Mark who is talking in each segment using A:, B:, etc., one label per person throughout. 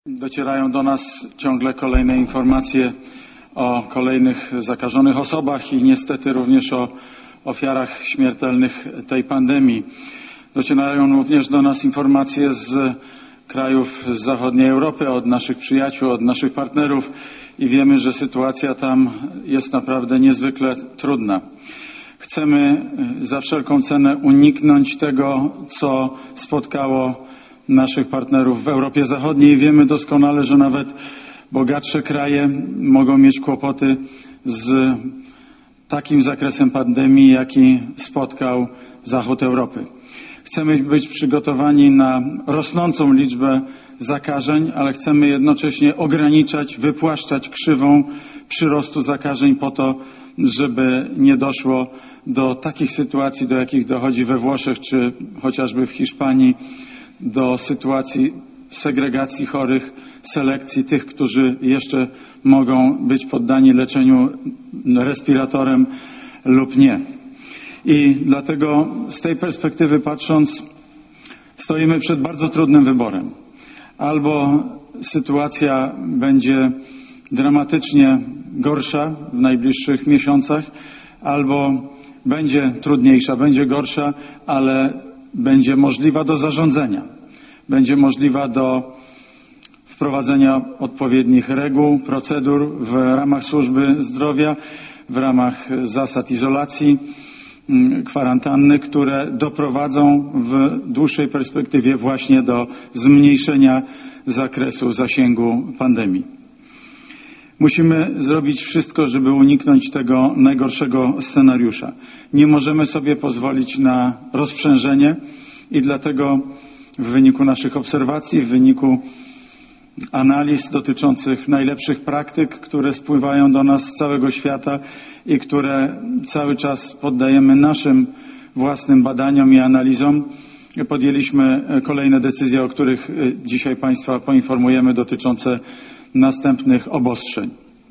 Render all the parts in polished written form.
A: Docierają do nas ciągle kolejne informacje o kolejnych zakażonych osobach i niestety również o ofiarach śmiertelnych tej pandemii. Docierają również do nas informacje z krajów z zachodniej Europy, od naszych przyjaciół, od naszych partnerów i wiemy, że sytuacja tam jest naprawdę niezwykle trudna. Chcemy za wszelką cenę uniknąć tego, co spotkało naszych partnerów w Europie Zachodniej. Wiemy doskonale, że nawet bogatsze kraje mogą mieć kłopoty z takim zakresem pandemii, jaki spotkał Zachód Europy. Chcemy być przygotowani na rosnącą liczbę zakażeń, ale chcemy jednocześnie ograniczać, wypłaszczać krzywą przyrostu zakażeń po to, żeby nie doszło do takich sytuacji, do jakich dochodzi we Włoszech czy chociażby w Hiszpanii, do sytuacji segregacji chorych, selekcji tych, którzy jeszcze mogą być poddani leczeniu respiratorem lub nie. I dlatego z tej perspektywy patrząc, stoimy przed bardzo trudnym wyborem. Albo sytuacja będzie dramatycznie gorsza w najbliższych miesiącach, albo będzie trudniejsza, będzie gorsza, ale będzie możliwa do zarządzania. Będzie możliwa do wprowadzenia odpowiednich reguł, procedur w ramach służby zdrowia, w ramach zasad izolacji, kwarantanny, które doprowadzą w dłuższej perspektywie właśnie do zmniejszenia zakresu zasięgu pandemii. Musimy zrobić wszystko, żeby uniknąć tego najgorszego scenariusza. Nie możemy sobie pozwolić na rozprzężenie i dlatego w wyniku naszych obserwacji, w wyniku analiz dotyczących najlepszych praktyk, które spływają do nas z całego świata i które cały czas poddajemy naszym własnym badaniom i analizom, podjęliśmy kolejne decyzje, o których dzisiaj Państwa poinformujemy, dotyczące następnych obostrzeń.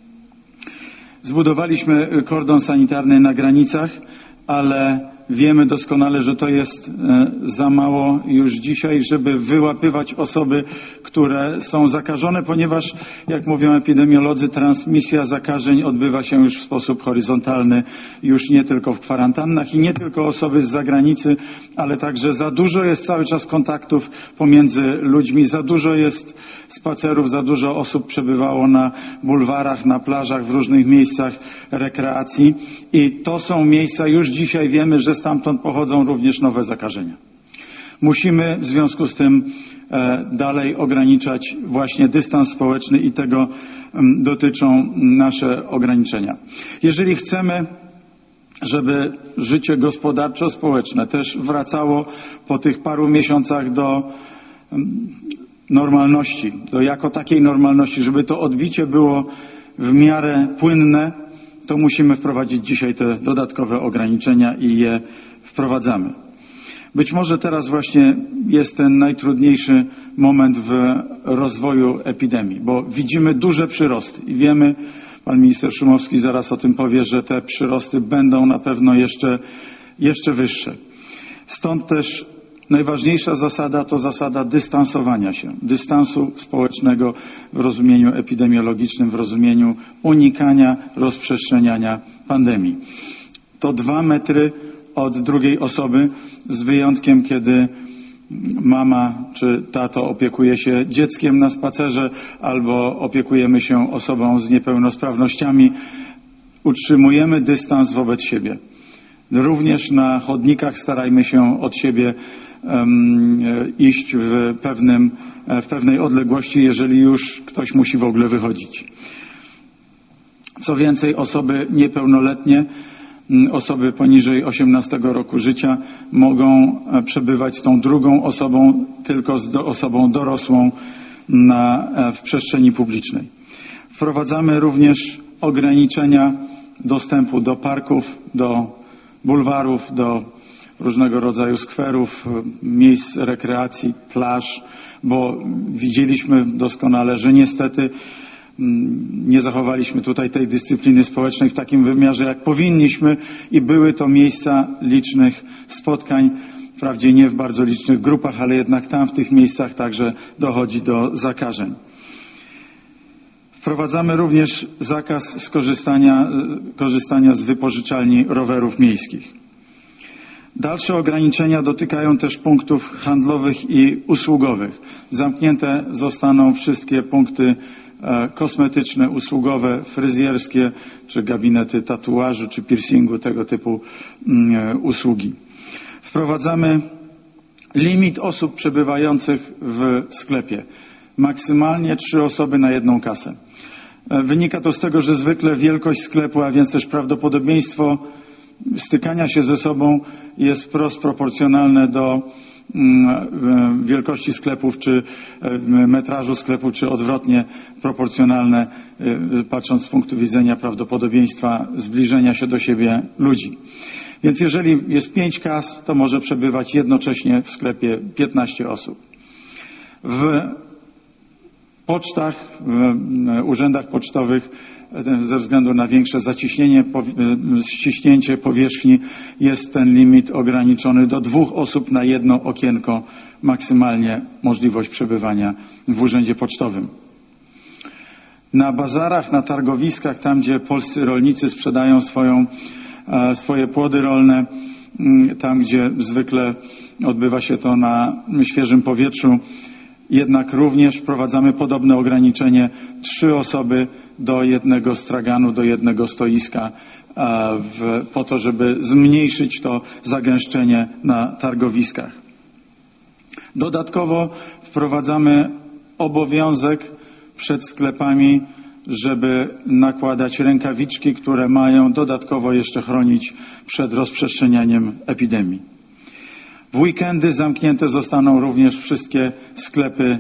A: Zbudowaliśmy kordon sanitarny na granicach, ale wiemy doskonale, że to jest za mało już dzisiaj, żeby wyłapywać osoby, które są zakażone, ponieważ, jak mówią epidemiolodzy, transmisja zakażeń odbywa się już w sposób horyzontalny, już nie tylko w kwarantannach i nie tylko osoby z zagranicy, ale także za dużo jest cały czas kontaktów pomiędzy ludźmi, za dużo jest spacerów, za dużo osób przebywało na bulwarach, na plażach, w różnych miejscach rekreacji i to są miejsca, już dzisiaj wiemy, że stamtąd pochodzą również nowe zakażenia. Musimy w związku z tym dalej ograniczać właśnie dystans społeczny i tego dotyczą nasze ograniczenia. Jeżeli chcemy, żeby życie gospodarczo-społeczne też wracało po tych paru miesiącach do normalności, do jako takiej normalności, żeby to odbicie było w miarę płynne, to musimy wprowadzić dzisiaj te dodatkowe ograniczenia i je wprowadzamy. Być może teraz właśnie jest ten najtrudniejszy moment w rozwoju epidemii, bo widzimy duże przyrosty i wiemy, pan minister Szumowski zaraz o tym powie, że te przyrosty będą na pewno jeszcze wyższe. Stąd też najważniejsza zasada to zasada dystansowania się, dystansu społecznego w rozumieniu epidemiologicznym, w rozumieniu unikania rozprzestrzeniania pandemii. To 2 metry od drugiej osoby, z wyjątkiem, kiedy mama czy tato opiekuje się dzieckiem na spacerze albo opiekujemy się osobą z niepełnosprawnościami. Utrzymujemy dystans wobec siebie. Również na chodnikach starajmy się od siebie iść w pewnej odległości, jeżeli już ktoś musi w ogóle wychodzić. Co więcej, osoby niepełnoletnie, osoby poniżej 18 roku życia mogą przebywać z tą drugą osobą, tylko z osobą dorosłą w przestrzeni publicznej. Wprowadzamy również ograniczenia dostępu do parków, do bulwarów, do różnego rodzaju skwerów, miejsc rekreacji, plaż, bo widzieliśmy doskonale, że niestety nie zachowaliśmy tutaj tej dyscypliny społecznej w takim wymiarze, jak powinniśmy i były to miejsca licznych spotkań, wprawdzie nie w bardzo licznych grupach, ale jednak tam w tych miejscach także dochodzi do zakażeń. Wprowadzamy również zakaz korzystania z wypożyczalni rowerów miejskich. Dalsze ograniczenia dotykają też punktów handlowych i usługowych. Zamknięte zostaną wszystkie punkty kosmetyczne, usługowe, fryzjerskie, czy gabinety tatuażu, czy piercingu, tego typu usługi. Wprowadzamy limit osób przebywających w sklepie. Maksymalnie 3 osoby na jedną kasę. Wynika to z tego, że zwykle wielkość sklepu, a więc też prawdopodobieństwo stykania się ze sobą jest wprost proporcjonalne do wielkości sklepów, czy metrażu sklepu, czy odwrotnie proporcjonalne, patrząc z punktu widzenia prawdopodobieństwa zbliżenia się do siebie ludzi. Więc jeżeli jest 5 kas, to może przebywać jednocześnie w sklepie 15 osób. W pocztach, w urzędach pocztowych ze względu na większe ściśnięcie powierzchni jest ten limit ograniczony do 2 osób na jedno okienko, maksymalnie możliwość przebywania w urzędzie pocztowym. Na bazarach, na targowiskach, tam gdzie polscy rolnicy sprzedają swoje płody rolne, tam gdzie zwykle odbywa się to na świeżym powietrzu, jednak również wprowadzamy podobne ograniczenie 3 osoby do jednego straganu, do jednego stoiska, po to, żeby zmniejszyć to zagęszczenie na targowiskach. Dodatkowo wprowadzamy obowiązek przed sklepami, żeby nakładać rękawiczki, które mają dodatkowo jeszcze chronić przed rozprzestrzenianiem epidemii. W weekendy zamknięte zostaną również wszystkie sklepy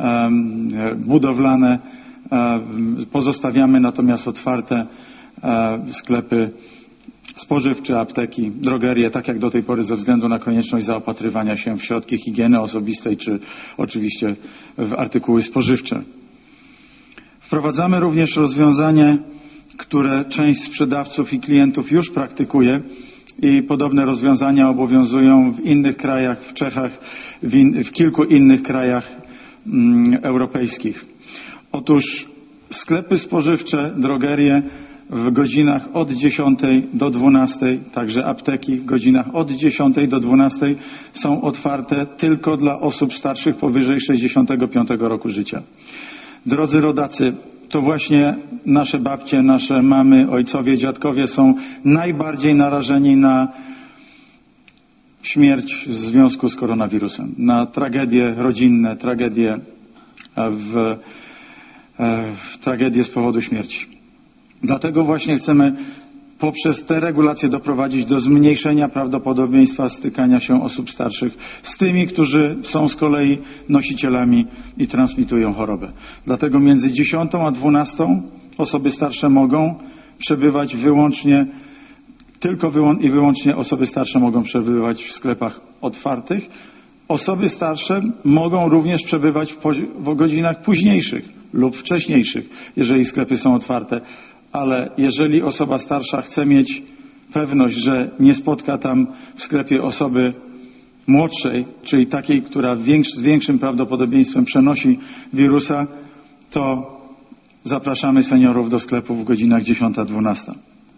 A: budowlane. Pozostawiamy natomiast otwarte sklepy spożywcze, apteki, drogerie, tak jak do tej pory ze względu na konieczność zaopatrywania się w środki higieny osobistej, czy oczywiście w artykuły spożywcze. Wprowadzamy również rozwiązanie, które część sprzedawców i klientów już praktykuje i podobne rozwiązania obowiązują w innych krajach, w Czechach, w kilku innych krajach europejskich. Otóż sklepy spożywcze, drogerie w godzinach od 10 do 12, także apteki w godzinach od 10 do 12 są otwarte tylko dla osób starszych powyżej 65 roku życia. Drodzy rodacy, to właśnie nasze babcie, nasze mamy, ojcowie, dziadkowie są najbardziej narażeni na śmierć w związku z koronawirusem, na tragedie rodzinne, tragedie z powodu śmierci. Dlatego właśnie chcemy poprzez te regulacje doprowadzić do zmniejszenia prawdopodobieństwa stykania się osób starszych z tymi, którzy są z kolei nosicielami i transmitują chorobę. Dlatego między 10 a 12 osoby starsze mogą przebywać wyłącznie osoby starsze mogą przebywać w sklepach otwartych. Osoby starsze mogą również przebywać w godzinach późniejszych lub wcześniejszych, jeżeli sklepy są otwarte. Ale jeżeli osoba starsza chce mieć pewność, że nie spotka tam w sklepie osoby młodszej, czyli takiej, która z większym prawdopodobieństwem przenosi wirusa, to zapraszamy seniorów do sklepu w godzinach 10-12.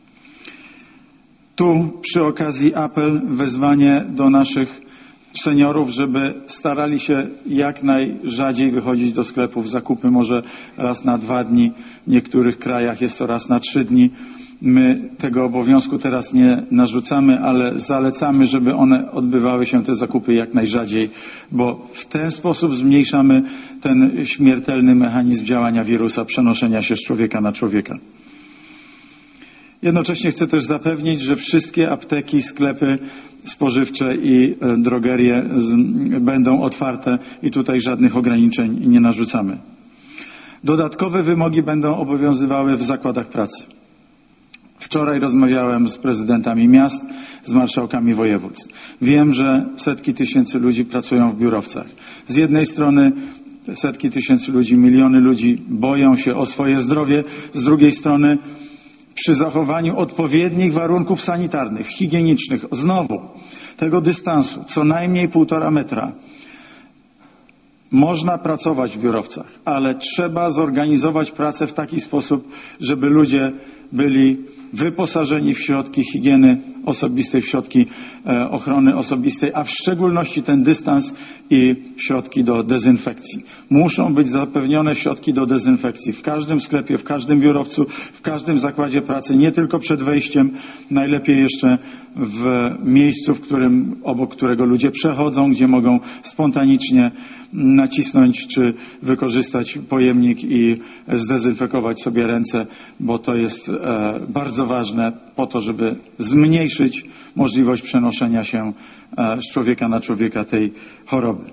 A: Tu przy okazji apel, wezwanie do naszych seniorów, żeby starali się jak najrzadziej wychodzić do sklepów. Zakupy może raz na 2 dni, w niektórych krajach jest to raz na 3 dni. My tego obowiązku teraz nie narzucamy, ale zalecamy, żeby odbywały się te zakupy jak najrzadziej, bo w ten sposób zmniejszamy ten śmiertelny mechanizm działania wirusa, przenoszenia się z człowieka na człowieka. Jednocześnie chcę też zapewnić, że wszystkie apteki, sklepy spożywcze i drogerie będą otwarte i tutaj żadnych ograniczeń nie narzucamy. Dodatkowe wymogi będą obowiązywały w zakładach pracy. Wczoraj rozmawiałem z prezydentami miast, z marszałkami województw. Wiem, że setki tysięcy ludzi pracują w biurowcach. Z jednej strony setki tysięcy ludzi, miliony ludzi boją się o swoje zdrowie, z drugiej strony przy zachowaniu odpowiednich warunków sanitarnych, higienicznych, znowu tego dystansu, co najmniej 1,5 metra, Można pracować w biurowcach, ale trzeba zorganizować pracę w taki sposób, żeby ludzie byli wyposażeni w środki higieny osobistej, w środki ochrony osobistej, a w szczególności ten dystans i środki do dezynfekcji. Muszą być zapewnione środki do dezynfekcji w każdym sklepie, w każdym biurowcu, w każdym zakładzie pracy, nie tylko przed wejściem, najlepiej jeszcze w miejscu, obok którego ludzie przechodzą, gdzie mogą spontanicznie nacisnąć czy wykorzystać pojemnik i zdezynfekować sobie ręce, bo to jest bardzo ważne po to, żeby zmniejszyć możliwość przenoszenia się z człowieka na człowieka tej choroby.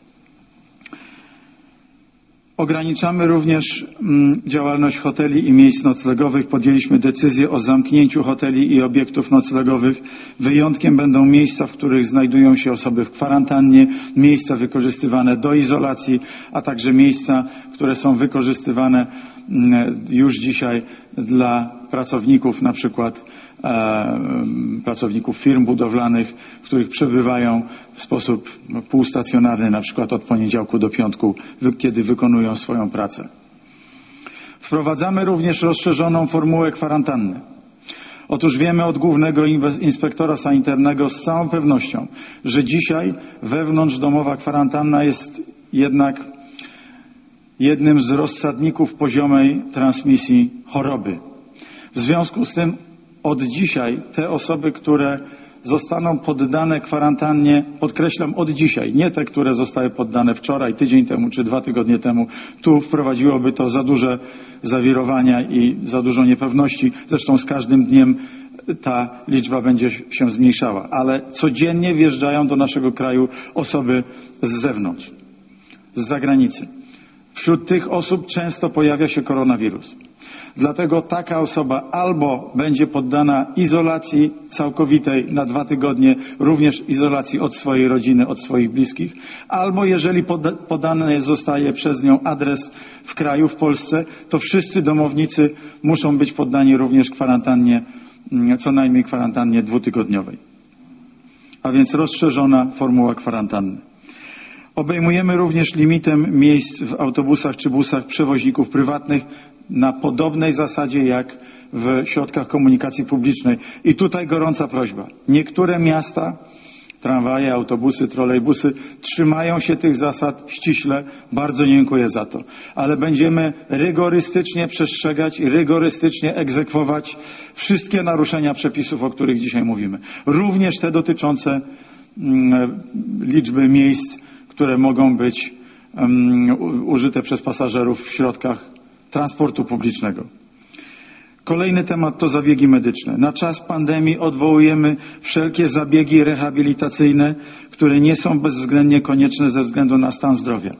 A: Ograniczamy również działalność hoteli i miejsc noclegowych. Podjęliśmy decyzję o zamknięciu hoteli i obiektów noclegowych. Wyjątkiem będą miejsca, w których znajdują się osoby w kwarantannie, miejsca wykorzystywane do izolacji, a także miejsca, które są wykorzystywane już dzisiaj dla pracowników, na przykład pracowników firm budowlanych, w których przebywają w sposób półstacjonarny, na przykład od poniedziałku do piątku, kiedy wykonują swoją pracę. Wprowadzamy również rozszerzoną formułę kwarantanny. Otóż wiemy od głównego inspektora sanitarnego z całą pewnością, że dzisiaj wewnątrzdomowa kwarantanna jest jednak jednym z rozsadników poziomej transmisji choroby. W związku z tym od dzisiaj te osoby, które zostaną poddane kwarantannie, podkreślam od dzisiaj, nie te, które zostały poddane wczoraj, tydzień temu czy 2 tygodnie temu, tu wprowadziłoby to za duże zawirowania i za dużo niepewności. Zresztą z każdym dniem ta liczba będzie się zmniejszała, ale codziennie wjeżdżają do naszego kraju osoby z zewnątrz, z zagranicy. Wśród tych osób często pojawia się koronawirus. Dlatego taka osoba albo będzie poddana izolacji całkowitej na 2 tygodnie, również izolacji od swojej rodziny, od swoich bliskich, albo jeżeli podany zostaje przez nią adres w kraju, w Polsce, to wszyscy domownicy muszą być poddani również kwarantannie, co najmniej kwarantannie 2-tygodniowej. A więc rozszerzona formuła kwarantanny. Obejmujemy również limitem miejsc w autobusach czy busach przewoźników prywatnych na podobnej zasadzie jak w środkach komunikacji publicznej. I tutaj gorąca prośba. Niektóre miasta, tramwaje, autobusy, trolejbusy trzymają się tych zasad ściśle. Bardzo dziękuję za to. Ale będziemy rygorystycznie przestrzegać i rygorystycznie egzekwować wszystkie naruszenia przepisów, o których dzisiaj mówimy. Również te dotyczące liczby miejsc, które mogą być użyte przez pasażerów w środkach transportu publicznego. Kolejny temat to zabiegi medyczne. Na czas pandemii odwołujemy wszelkie zabiegi rehabilitacyjne, które nie są bezwzględnie konieczne ze względu na stan zdrowia.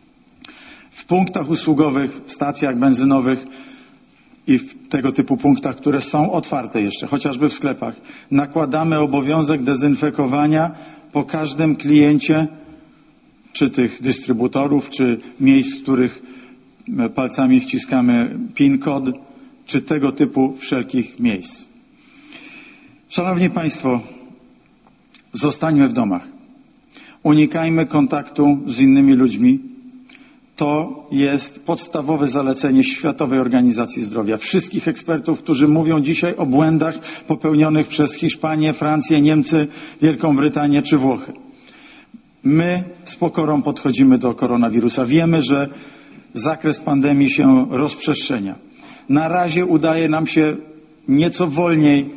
A: W punktach usługowych, stacjach benzynowych i w tego typu punktach, które są otwarte jeszcze, chociażby w sklepach, nakładamy obowiązek dezynfekowania po każdym kliencie, czy tych dystrybutorów, czy miejsc, w których palcami wciskamy PIN kod, czy tego typu wszelkich miejsc. Szanowni Państwo, zostańmy w domach. Unikajmy kontaktu z innymi ludźmi. To jest podstawowe zalecenie Światowej Organizacji Zdrowia. Wszystkich ekspertów, którzy mówią dzisiaj o błędach popełnionych przez Hiszpanię, Francję, Niemcy, Wielką Brytanię czy Włochy. My z pokorą podchodzimy do koronawirusa. Wiemy, że zakres pandemii się rozprzestrzenia. Na razie udaje nam się nieco wolniej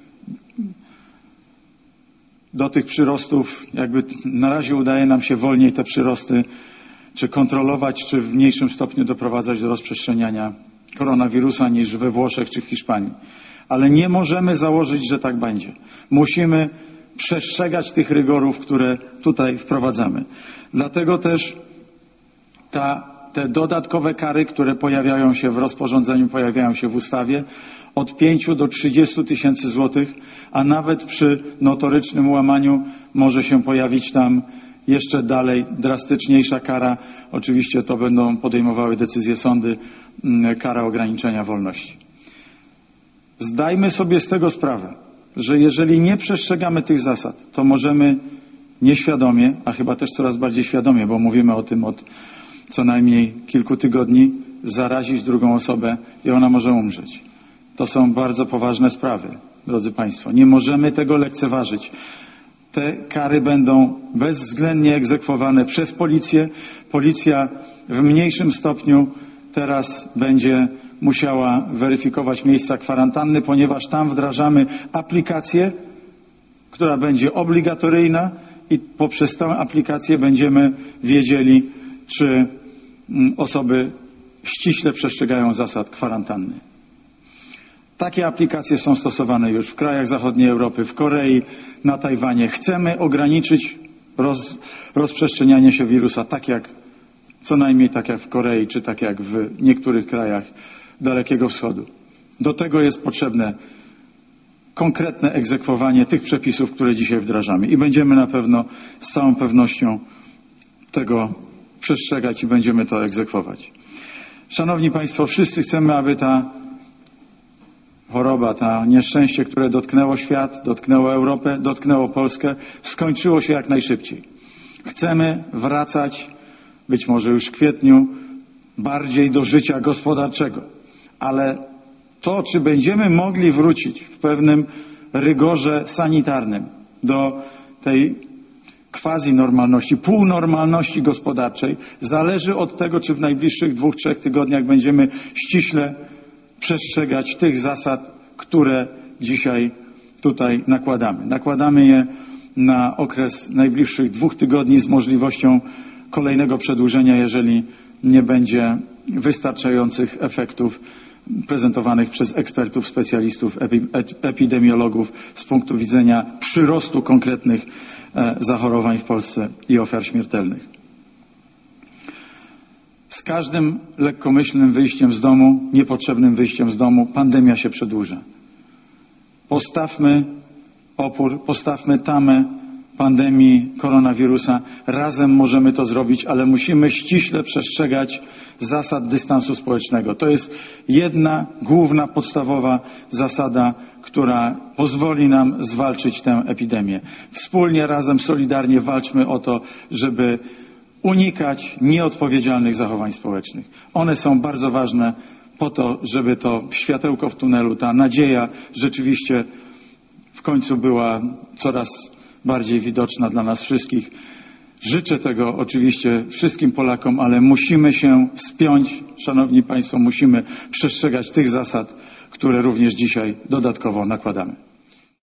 A: do tych przyrostów, na razie udaje nam się wolniej te przyrosty czy kontrolować, czy w mniejszym stopniu doprowadzać do rozprzestrzeniania koronawirusa niż we Włoszech czy w Hiszpanii. Ale nie możemy założyć, że tak będzie. Musimy przestrzegać tych rygorów, które tutaj wprowadzamy. Dlatego też te dodatkowe kary, które pojawiają się w rozporządzeniu, pojawiają się w ustawie, od 5 do 30 tysięcy złotych, a nawet przy notorycznym łamaniu może się pojawić tam jeszcze dalej drastyczniejsza kara. Oczywiście to będą podejmowały decyzje sądy, kara ograniczenia wolności. Zdajmy sobie z tego sprawę, że jeżeli nie przestrzegamy tych zasad, to możemy nieświadomie, a chyba też coraz bardziej świadomie, bo mówimy o tym od co najmniej kilku tygodni, zarazić drugą osobę i ona może umrzeć. To są bardzo poważne sprawy, drodzy Państwo. Nie możemy tego lekceważyć. Te kary będą bezwzględnie egzekwowane przez policję. Policja w mniejszym stopniu teraz będzie musiała weryfikować miejsca kwarantanny, ponieważ tam wdrażamy aplikację, która będzie obligatoryjna i poprzez tę aplikację będziemy wiedzieli, czy osoby ściśle przestrzegają zasad kwarantanny. Takie aplikacje są stosowane już w krajach zachodniej Europy, w Korei, na Tajwanie. Chcemy ograniczyć rozprzestrzenianie się wirusa, co najmniej tak jak w Korei, czy tak jak w niektórych krajach Dalekiego Wschodu. Do tego jest potrzebne konkretne egzekwowanie tych przepisów, które dzisiaj wdrażamy. I będziemy na pewno z całą pewnością tego przestrzegać i będziemy to egzekwować. Szanowni Państwo, wszyscy chcemy, aby ta choroba, to nieszczęście, które dotknęło świat, dotknęło Europę, dotknęło Polskę, skończyło się jak najszybciej. Chcemy wracać, być może już w kwietniu, bardziej do życia gospodarczego. Ale to, czy będziemy mogli wrócić w pewnym rygorze sanitarnym do tej quasi-normalności, półnormalności gospodarczej, zależy od tego, czy w najbliższych 2-3 tygodniach będziemy ściśle przestrzegać tych zasad, które dzisiaj tutaj nakładamy. Nakładamy je na okres najbliższych 2 tygodni z możliwością kolejnego przedłużenia, jeżeli nie będzie wystarczających efektów prezentowanych przez ekspertów, specjalistów, epidemiologów z punktu widzenia przyrostu konkretnych zachorowań w Polsce i ofiar śmiertelnych. Z każdym lekkomyślnym wyjściem z domu, niepotrzebnym wyjściem z domu, pandemia się przedłuża. Postawmy opór, postawmy tamę pandemii koronawirusa. Razem możemy to zrobić, ale musimy ściśle przestrzegać zasad dystansu społecznego. To jest jedna główna, podstawowa zasada, która pozwoli nam zwalczyć tę epidemię. Wspólnie, razem, solidarnie walczmy o to, żeby unikać nieodpowiedzialnych zachowań społecznych. One są bardzo ważne po to, żeby to światełko w tunelu, ta nadzieja rzeczywiście w końcu była coraz bardziej widoczna dla nas wszystkich. Życzę tego oczywiście wszystkim Polakom, ale musimy się wspiąć, Szanowni Państwo, musimy przestrzegać tych zasad, które również dzisiaj dodatkowo nakładamy.